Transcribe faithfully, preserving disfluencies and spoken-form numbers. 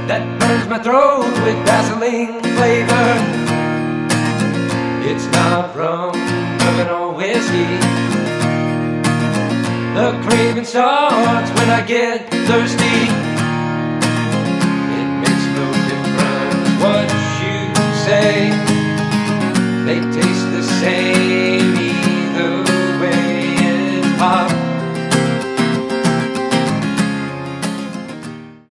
that burns my throat with gasoline flavor. It's not rum, bourbon or whiskey. The craving starts when I get thirsty.